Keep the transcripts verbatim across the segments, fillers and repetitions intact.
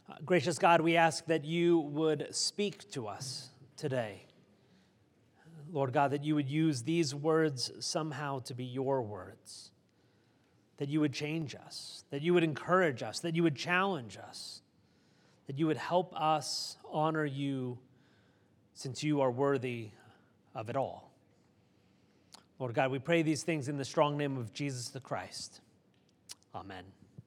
Uh, gracious God, we ask that you would speak to us today. Lord God, that you would use these words somehow to be your words, that you would change us, that you would encourage us, that you would challenge us, that you would help us honor you since you are worthy of it all. Lord God, we pray these things in the strong name of Jesus the Christ. Amen.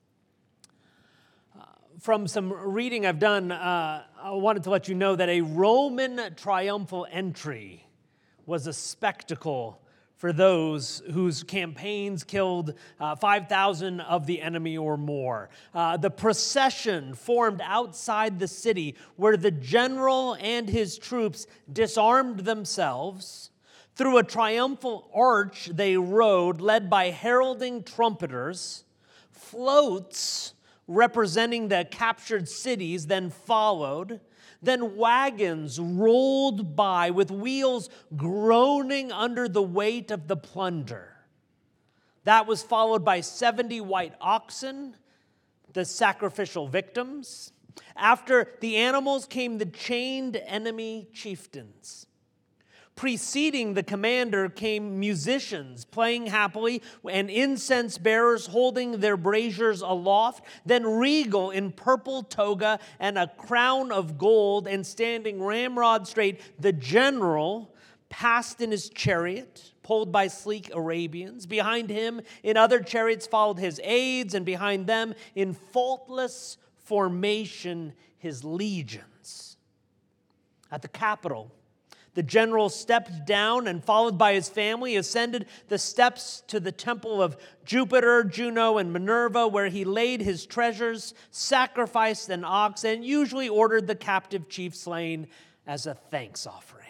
From some reading I've done, uh, I wanted to let you know that a Roman triumphal entry was a spectacle for those whose campaigns killed uh, five thousand of the enemy or more. Uh, the procession formed outside the city where the general and his troops disarmed themselves. Through a triumphal arch they rode, led by heralding trumpeters. Floats representing the captured cities then followed. Then wagons rolled by with wheels groaning under the weight of the plunder. That was followed by seventy white oxen, the sacrificial victims. After the animals came the chained enemy chieftains. Preceding the commander came musicians playing happily and incense bearers holding their braziers aloft. Then regal in purple toga and a crown of gold and standing ramrod straight, the general passed in his chariot, pulled by sleek Arabians. Behind him in other chariots followed his aides, and behind them in faultless formation his legions. At the capital, the general stepped down and, followed by his family, ascended the steps to the temple of Jupiter, Juno, and Minerva, where he laid his treasures, sacrificed an ox, and usually ordered the captive chief slain as a thanks offering.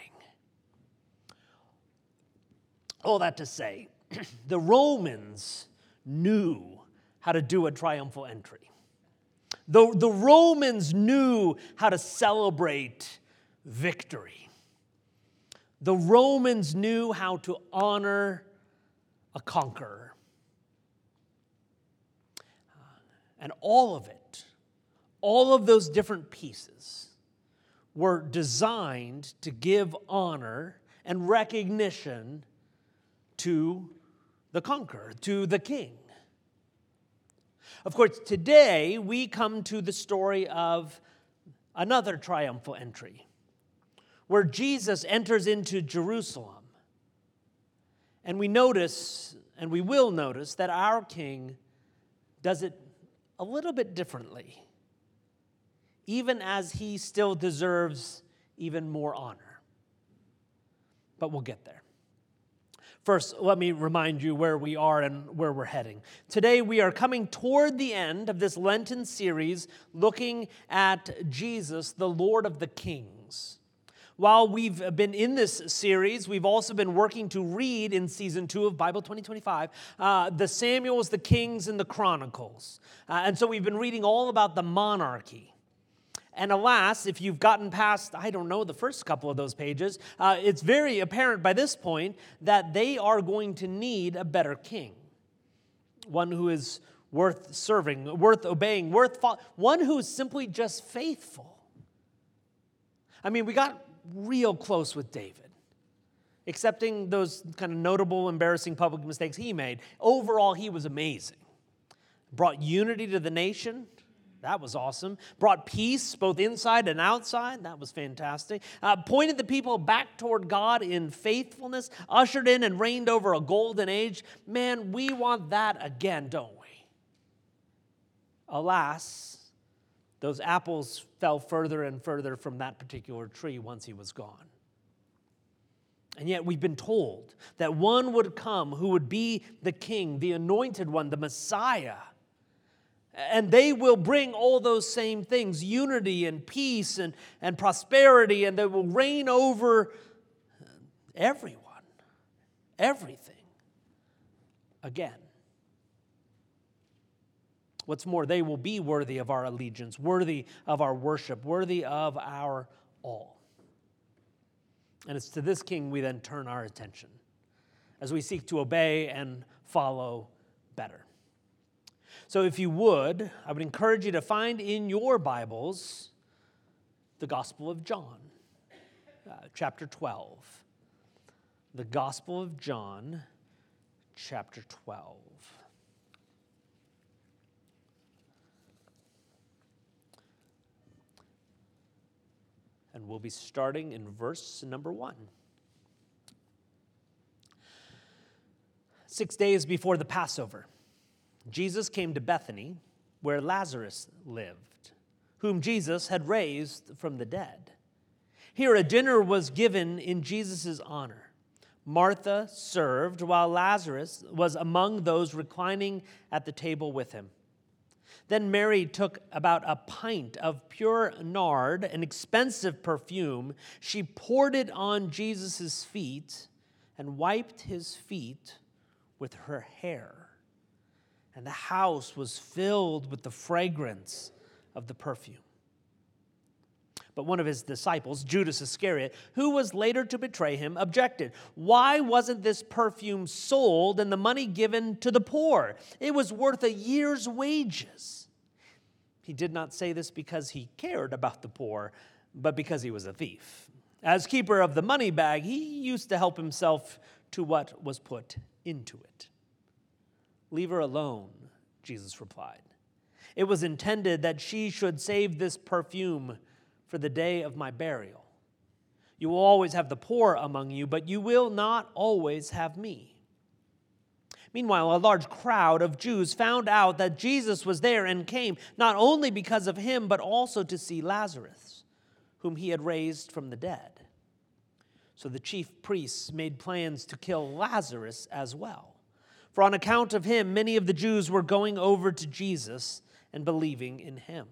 All that to say, the Romans knew how to do a triumphal entry. The, the Romans knew how to celebrate victory. The Romans knew how to honor a conqueror. And all of it, all of those different pieces were designed to give honor and recognition to the conqueror, to the king. Of course, today we come to the story of another triumphal entry, where Jesus enters into Jerusalem. And we notice, and we will notice, that our King does it a little bit differently, even as he still deserves even more honor. But we'll get there. First, let me remind you where we are and where we're heading. Today, we are coming toward the end of this Lenten series, looking at Jesus, the Lord of the Kings. While we've been in this series, we've also been working to read in season two of Bible twenty twenty-five, uh, the Samuels, the Kings, and the Chronicles. Uh, and so we've been reading all about the monarchy. And alas, if you've gotten past, I don't know, the first couple of those pages, uh, it's very apparent by this point that they are going to need a better king. One who is worth serving, worth obeying, worth fo- one who is simply just faithful. I mean, we got real close with David, excepting those kind of notable, embarrassing public mistakes he made. Overall, he was amazing. Brought unity to the nation. That was awesome. Brought peace both inside and outside. That was fantastic. Uh, pointed the people back toward God in faithfulness. Ushered in and reigned over a golden age. Man, we want that again, don't we? Alas, those apples fell further and further from that particular tree once he was gone. And yet we've been told that one would come who would be the king, the anointed one, the Messiah. And they will bring all those same things, unity and peace and, and prosperity, and they will reign over everyone, everything, again. What's more, they will be worthy of our allegiance, worthy of our worship, worthy of our all. And it's to this king we then turn our attention as we seek to obey and follow better. So if you would, I would encourage you to find in your Bibles the Gospel of John, uh, chapter twelve. The Gospel of John, chapter twelve. And we'll be starting in verse number one. Six days before the Passover, Jesus came to Bethany, where Lazarus lived, whom Jesus had raised from the dead. Here a dinner was given in Jesus' honor. Martha served, while Lazarus was among those reclining at the table with him. Then Mary took about a pint of pure nard, an expensive perfume. She poured it on Jesus' feet and wiped his feet with her hair. And the house was filled with the fragrance of the perfume. But one of his disciples, Judas Iscariot, who was later to betray him, objected. Why wasn't this perfume sold and the money given to the poor? It was worth a year's wages. He did not say this because he cared about the poor, but because he was a thief. As keeper of the money bag, he used to help himself to what was put into it. Leave her alone, Jesus replied. It was intended that she should save this perfume for the day of my burial. You will always have the poor among you, but you will not always have me. Meanwhile, a large crowd of Jews found out that Jesus was there and came, not only because of him, but also to see Lazarus, whom he had raised from the dead. So the chief priests made plans to kill Lazarus as well. For on account of him, many of the Jews were going over to Jesus and believing in him.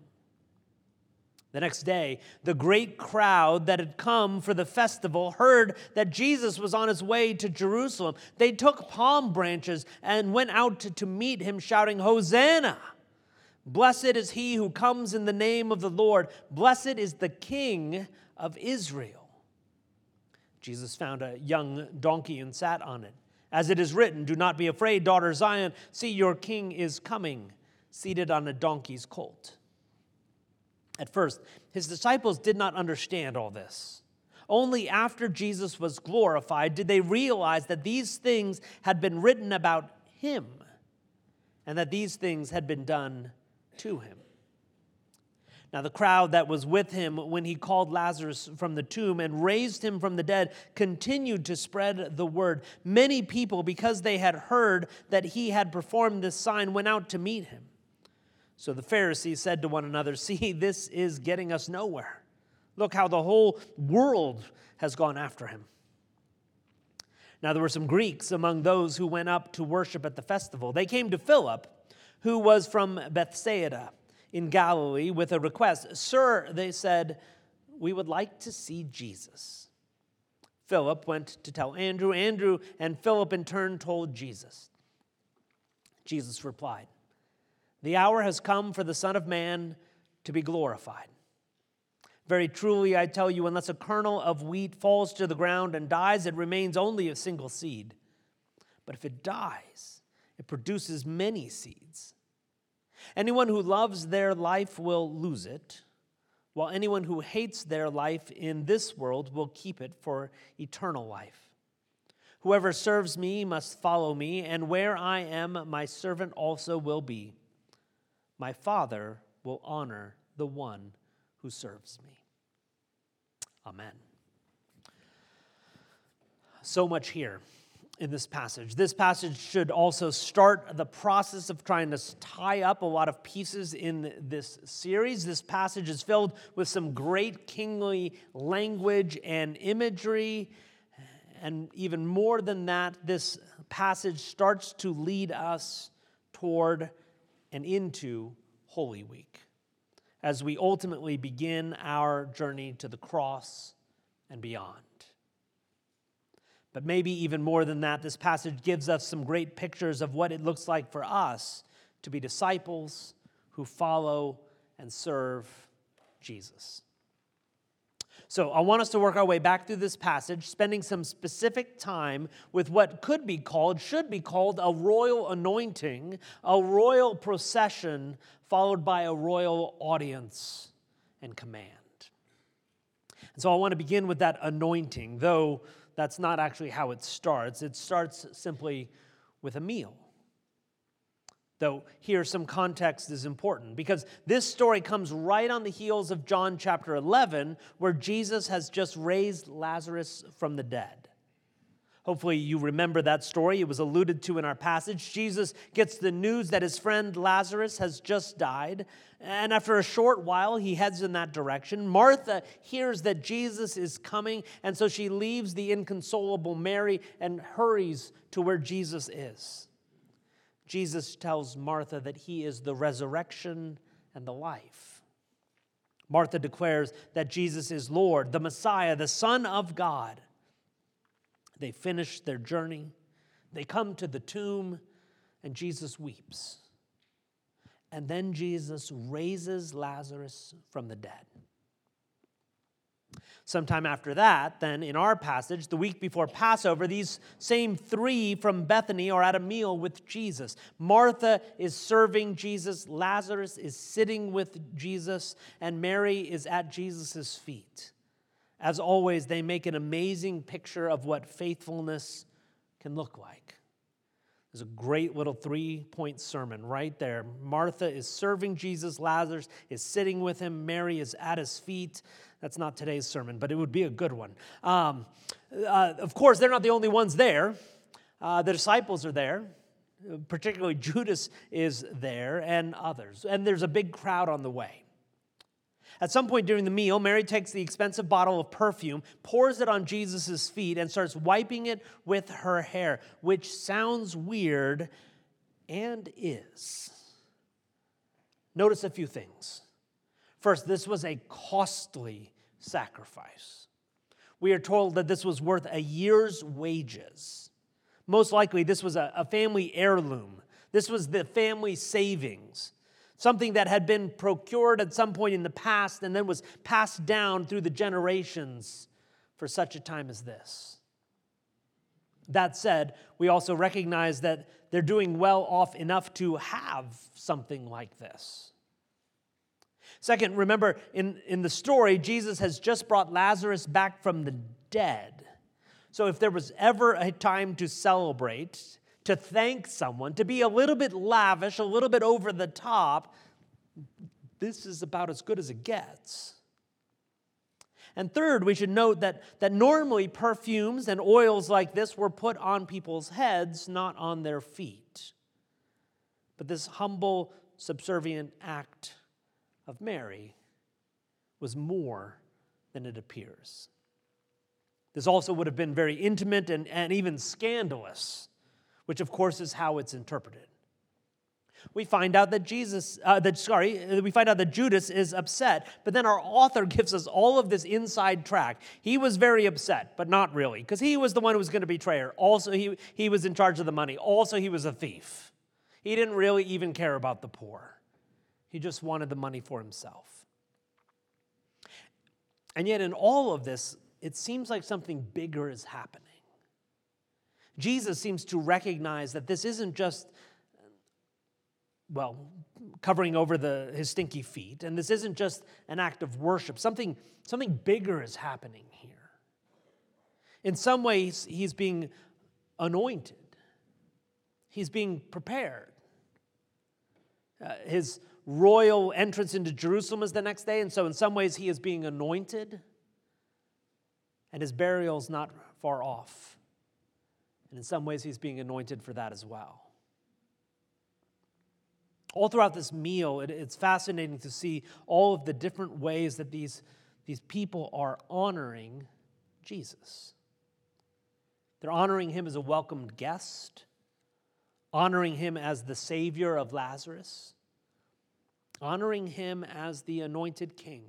The next day, the great crowd that had come for the festival heard that Jesus was on his way to Jerusalem. They took palm branches and went out to, to meet him, shouting, "Hosanna! Blessed is he who comes in the name of the Lord. Blessed is the King of Israel." Jesus found a young donkey and sat on it. As it is written, "Do not be afraid, daughter Zion. See, your king is coming, seated on a donkey's colt." At first, his disciples did not understand all this. Only after Jesus was glorified did they realize that these things had been written about him and that these things had been done to him. Now the crowd that was with him when he called Lazarus from the tomb and raised him from the dead continued to spread the word. Many people, because they had heard that he had performed this sign, went out to meet him. So the Pharisees said to one another, "See, this is getting us nowhere. Look how the whole world has gone after him." Now there were some Greeks among those who went up to worship at the festival. They came to Philip, who was from Bethsaida in Galilee, with a request. "Sir," they said, "we would like to see Jesus." Philip went to tell Andrew. Andrew and Philip in turn told Jesus. Jesus replied, "The hour has come for the Son of Man to be glorified. Very truly, I tell you, unless a kernel of wheat falls to the ground and dies, it remains only a single seed. But if it dies, it produces many seeds. Anyone who loves their life will lose it, while anyone who hates their life in this world will keep it for eternal life. Whoever serves me must follow me, and where I am, my servant also will be. My Father will honor the one who serves me." Amen. So much here in this passage. This passage should also start the process of trying to tie up a lot of pieces in this series. This passage is filled with some great kingly language and imagery. And even more than that, this passage starts to lead us toward and into Holy Week, as we ultimately begin our journey to the cross and beyond. But maybe even more than that, this passage gives us some great pictures of what it looks like for us to be disciples who follow and serve Jesus. So I want us to work our way back through this passage, spending some specific time with what could be called, should be called, a royal anointing, a royal procession, followed by a royal audience and command. And so I want to begin with that anointing, though that's not actually how it starts. It starts simply with a meal. Though here some context is important, because this story comes right on the heels of John chapter eleven, where Jesus has just raised Lazarus from the dead. Hopefully you remember that story. It was alluded to in our passage. Jesus gets the news that his friend Lazarus has just died, and after a short while, he heads in that direction. Martha hears that Jesus is coming, and so she leaves the inconsolable Mary and hurries to where Jesus is. Jesus tells Martha that he is the resurrection and the life. Martha declares that Jesus is Lord, the Messiah, the Son of God. They finish their journey. They come to the tomb, and Jesus weeps. And then Jesus raises Lazarus from the dead. Sometime after that, then, in our passage, the week before Passover, these same three from Bethany are at a meal with Jesus. Martha is serving Jesus, Lazarus is sitting with Jesus, and Mary is at Jesus' feet. As always, they make an amazing picture of what faithfulness can look like. There's a great little three-point sermon right there. Martha is serving Jesus, Lazarus is sitting with him, Mary is at his feet. That's not today's sermon, but it would be a good one. Um, uh, of course, they're not the only ones there. Uh, the disciples are there. Particularly Judas is there and others. And there's a big crowd on the way. At some point during the meal, Mary takes the expensive bottle of perfume, pours it on Jesus' feet, and starts wiping it with her hair, which sounds weird and is. Notice a few things. First, this was a costly sacrifice. We are told that this was worth a year's wages. Most likely, this was a, a family heirloom. This was the family savings, something that had been procured at some point in the past and then was passed down through the generations for such a time as this. That said, we also recognize that they're doing well off enough to have something like this. Second, remember, in, in the story, Jesus has just brought Lazarus back from the dead. So if there was ever a time to celebrate, to thank someone, to be a little bit lavish, a little bit over the top, this is about as good as it gets. And third, we should note that, that normally perfumes and oils like this were put on people's heads, not on their feet. But this humble, subservient act of Mary was more than it appears. This also would have been very intimate and, and even scandalous, which of course is how it's interpreted. We find out that Jesus, uh, that sorry, we find out that Judas is upset, but then our author gives us all of this inside track. He was very upset, but not really, because he was the one who was going to betray her. Also, he, he was in charge of the money. Also, he was a thief. He didn't really even care about the poor. He just wanted the money for himself. And yet in all of this, it seems like something bigger is happening. Jesus seems to recognize that this isn't just, well, covering over the, his stinky feet, and this isn't just an act of worship. Something, something bigger is happening here. In some ways, he's being anointed. He's being prepared. Uh, his royal entrance into Jerusalem is the next day, and so in some ways he is being anointed, and his burial is not far off. And in some ways he's being anointed for that as well. All throughout this meal, it, it's fascinating to see all of the different ways that these, these people are honoring Jesus. They're honoring him as a welcomed guest, honoring him as the Savior of Lazarus, honoring him as the anointed king.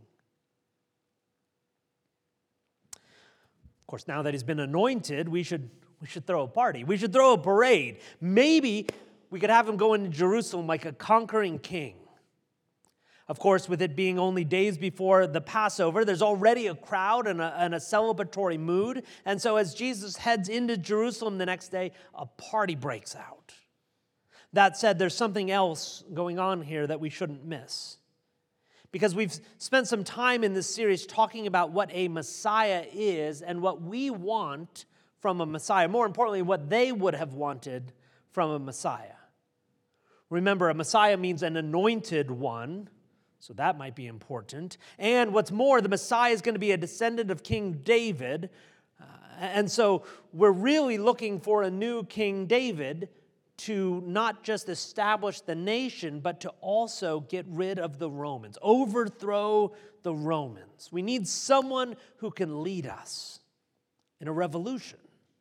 Of course, now that he's been anointed, we should, we should throw a party. We should throw a parade. Maybe we could have him go into Jerusalem like a conquering king. Of course, with it being only days before the Passover, there's already a crowd and a, and a celebratory mood. And so as Jesus heads into Jerusalem the next day, a party breaks out. That said, there's something else going on here that we shouldn't miss. Because we've spent some time in this series talking about what a Messiah is and what we want from a Messiah. More importantly, what they would have wanted from a Messiah. Remember, a Messiah means an anointed one, so that might be important. And what's more, the Messiah is going to be a descendant of King David. Uh, and so we're really looking for a new King David to not just establish the nation, but to also get rid of the Romans, overthrow the Romans. We need someone who can lead us in a revolution.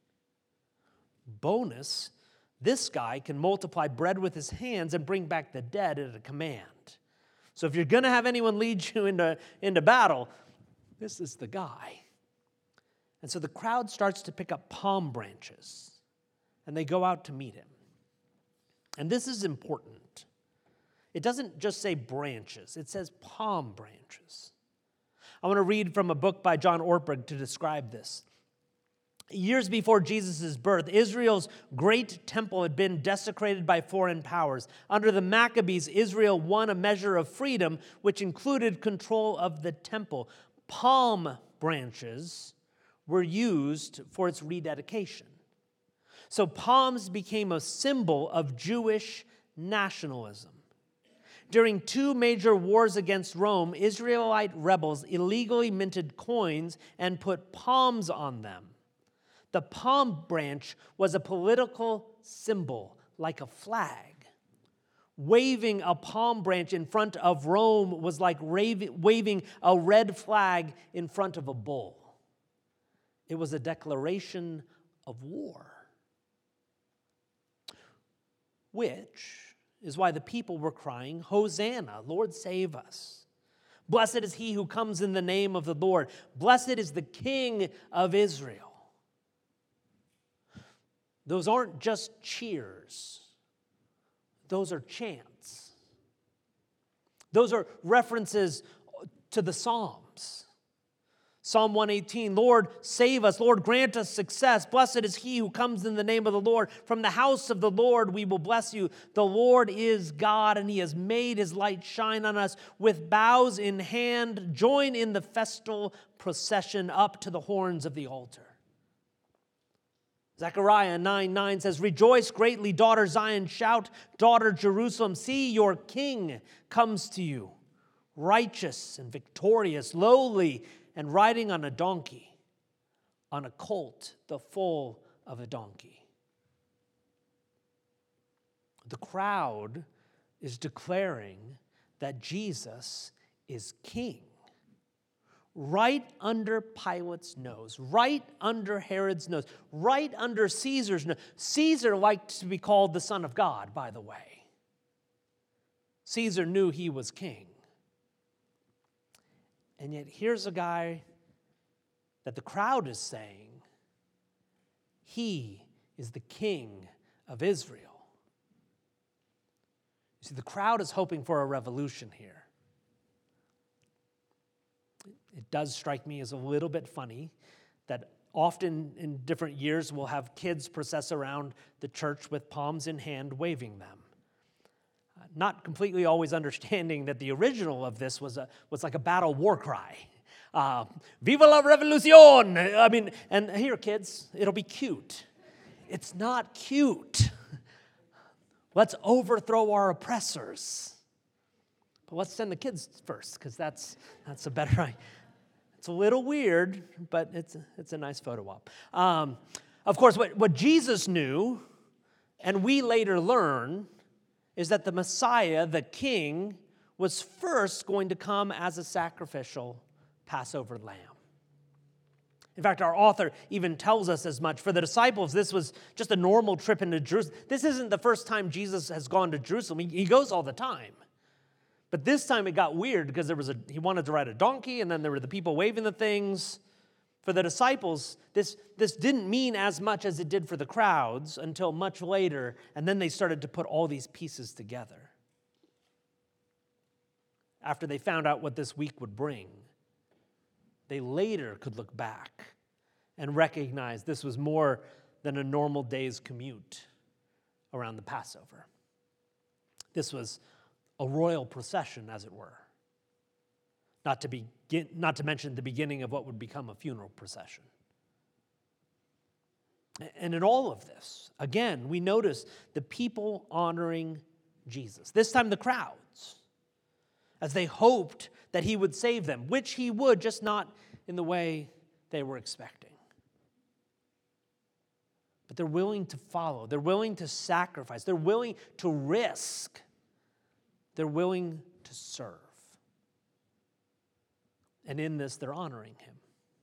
Bonus, this guy can multiply bread with his hands and bring back the dead at a command. So if you're going to have anyone lead you into, into battle, this is the guy. And so the crowd starts to pick up palm branches, and they go out to meet him. And this is important. It doesn't just say branches, it says palm branches. I want to read from a book by John Ortberg to describe this. Years before Jesus' birth, Israel's great temple had been desecrated by foreign powers. Under the Maccabees, Israel won a measure of freedom, which included control of the temple. Palm branches were used for its rededication. So palms became a symbol of Jewish nationalism. During two major wars against Rome, Israelite rebels illegally minted coins and put palms on them. The palm branch was a political symbol, like a flag. Waving a palm branch in front of Rome was like waving a red flag in front of a bull. It was a declaration of war. Which is why the people were crying, Hosanna, Lord save us. Blessed is he who comes in the name of the Lord. Blessed is the King of Israel. Those aren't just cheers. Those are chants. Those are references to the Psalms. Psalm one eighteen, Lord, save us. Lord, grant us success. Blessed is he who comes in the name of the Lord. From the house of the Lord we will bless you. The Lord is God, and he has made his light shine on us. With boughs in hand, join in the festal procession up to the horns of the altar. Zechariah nine nine says, Rejoice greatly, daughter Zion. Shout, daughter Jerusalem. See, your king comes to you, righteous and victorious, lowly, and riding on a donkey, on a colt, the foal of a donkey. The crowd is declaring that Jesus is king. Right under Pilate's nose, right under Herod's nose, right under Caesar's nose. Caesar liked to be called the Son of God, by the way. Caesar knew he was king. And yet here's a guy that the crowd is saying, he is the King of Israel. You see, the crowd is hoping for a revolution here. It does strike me as a little bit funny that often in different years we'll have kids process around the church with palms in hand, waving them. Uh, not completely always understanding that the original of this was a, was like a battle war cry. Uh, Viva la revolución! I mean, and here, kids, it'll be cute. It's not cute. Let's overthrow our oppressors. But let's send the kids first, because that's that's a better idea. It's a little weird, but it's, it's a nice photo op. Um, of course, what, what Jesus knew, and we later learn, is that the Messiah, the King, was first going to come as a sacrificial Passover lamb. In fact, our author even tells us as much. For the disciples, this was just a normal trip into Jerusalem. This isn't the first time Jesus has gone to Jerusalem. He, he goes all the time. But this time it got weird because there was a he wanted to ride a donkey, and then there were the people waving the things. For the disciples, this, this didn't mean as much as it did for the crowds until much later, and then they started to put all these pieces together. after they found out what this week would bring, they later could look back and recognize this was more than a normal day's commute around the Passover. This was a royal procession, as it were. Not to begin, not to mention the beginning of what would become a funeral procession. And in all of this, again, we notice the people honoring Jesus. This time the crowds, as they hoped that he would save them, which he would, just not in the way they were expecting. But they're willing to follow. They're willing to sacrifice. They're willing to risk. They're willing to serve. And in this, they're honoring him.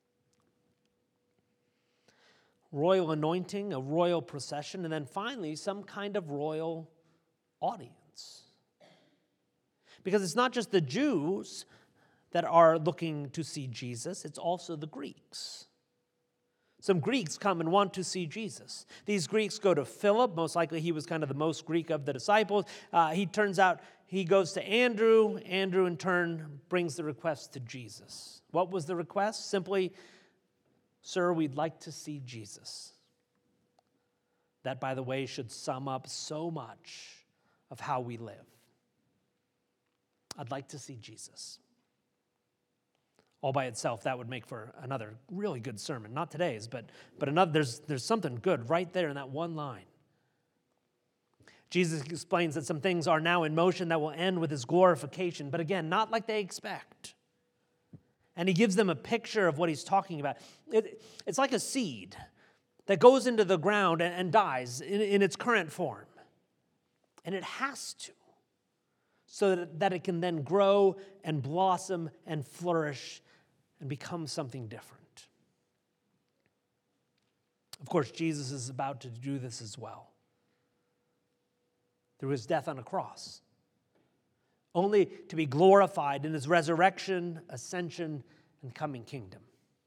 Royal anointing, a royal procession, and then finally, some kind of royal audience. Because it's not just the Jews that are looking to see Jesus, it's also the Greeks. Some Greeks come and want to see Jesus. These Greeks go to Philip. Most likely he was kind of the most Greek of the disciples. Uh, he turns out he goes to Andrew. Andrew, in turn, brings the request to Jesus. What was the request? Simply, "Sir, we'd like to see Jesus." That, by the way, should sum up so much of how we live. I'd like to see Jesus. All by itself, that would make for another really good sermon. Not today's, but, but another. There's, there's something good right there in that one line. Jesus explains that some things are now in motion that will end with his glorification, but again, not like they expect. And he gives them a picture of what he's talking about. It, it's like a seed that goes into the ground and, and dies in, in its current form. And it has to, so that, that it can then grow and blossom and flourish and become something different. Of course, Jesus is about to do this as well, through his death on a cross, only to be glorified in his resurrection, ascension, and coming kingdom.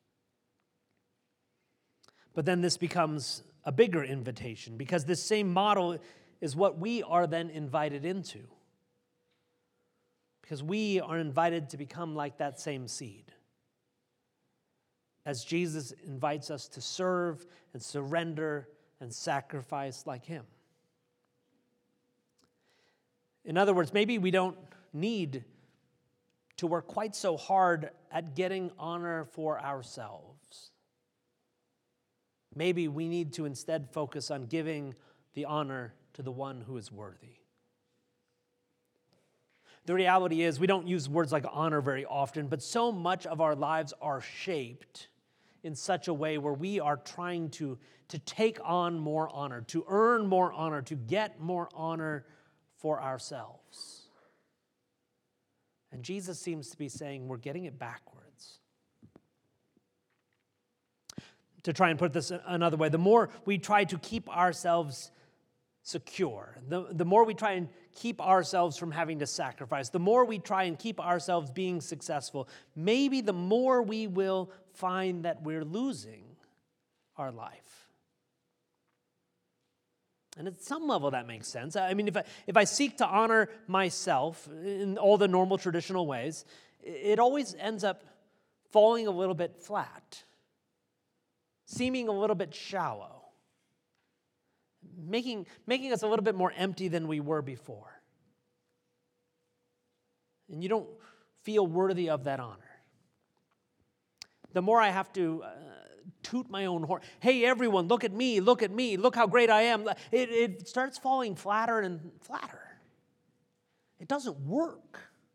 But then this becomes a bigger invitation, because this same model is what we are then invited into. Because we are invited to become like that same seed, as Jesus invites us to serve and surrender and sacrifice like him. In other words, maybe we don't need to work quite so hard at getting honor for ourselves. Maybe we need to instead focus on giving the honor to the one who is worthy. The reality is we don't use words like honor very often, but so much of our lives are shaped in such a way where we are trying to, to take on more honor, to earn more honor, to get more honor for ourselves. And Jesus seems to be saying we're getting it backwards. To try and put this another way, the more we try to keep ourselves secure, the, the more we try and keep ourselves from having to sacrifice, the more we try and keep ourselves being successful, maybe the more we will find that we're losing our life. And at some level that makes sense. I mean, if I, if I seek to honor myself in all the normal traditional ways, it always ends up falling a little bit flat, seeming a little bit shallow, making, making us a little bit more empty than we were before. And you don't feel worthy of that honor. The more I have to uh, toot my own horn, hey everyone, look at me, look at me, look how great I am, it, it starts falling flatter and flatter. It doesn't work.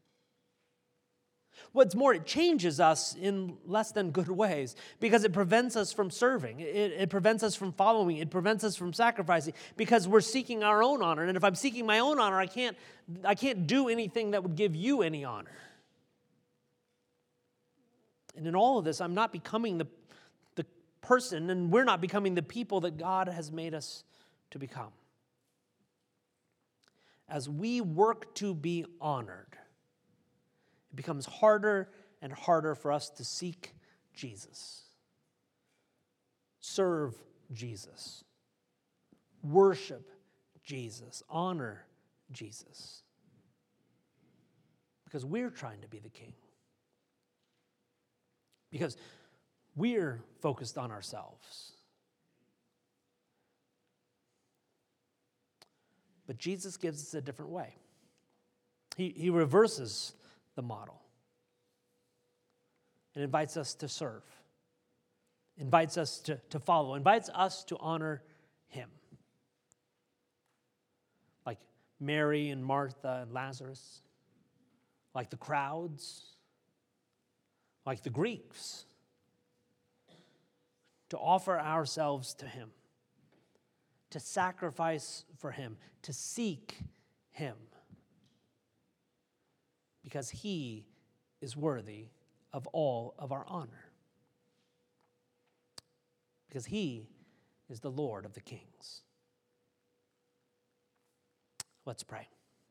What's more, it changes us in less than good ways, because it prevents us from serving. It, it prevents us from following. It prevents us from sacrificing, because we're seeking our own honor. And if I'm seeking my own honor, I can't, I can't do anything that would give you any honor. And in all of this, I'm not becoming the, the person, and we're not becoming the people that God has made us to become. As we work to be honored, it becomes harder and harder for us to seek Jesus, serve Jesus, worship Jesus, honor Jesus. because we're trying to be the king. Because we're focused on ourselves. But Jesus gives us a different way. He, he reverses the model and invites us to serve, invites us to, to follow, invites us to honor him. Like Mary and Martha and Lazarus, like the crowds, like the Greeks, to offer ourselves to him, to sacrifice for him, to seek him, because he is worthy of all of our honor, because he is the Lord of the kings. Let's pray.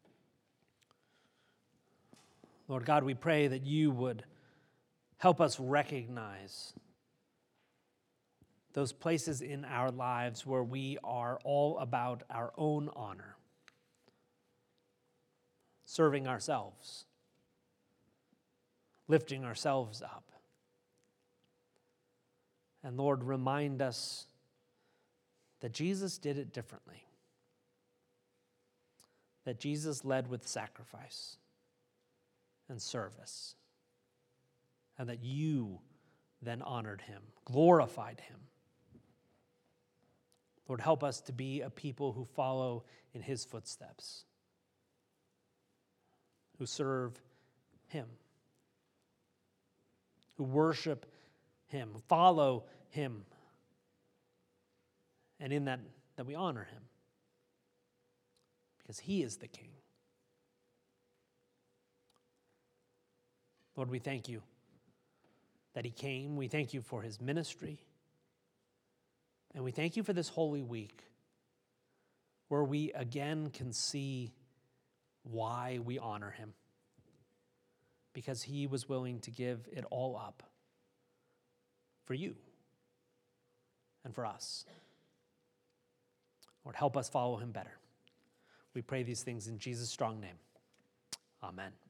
Lord God, we pray that you would help us recognize those places in our lives where we are all about our own honor, serving ourselves, lifting ourselves up. And Lord, remind us that Jesus did it differently, that Jesus led with sacrifice and service, and that you then honored him, glorified him. Lord, help us to be a people who follow in his footsteps, who serve him, who worship him, follow him, and in that, that we honor him, because he is the King. Lord, we thank you that he came. We thank you for his ministry. And we thank you for this Holy Week, where we again can see why we honor him, because he was willing to give it all up for you and for us. Lord, help us follow him better. We pray these things in Jesus' strong name. Amen.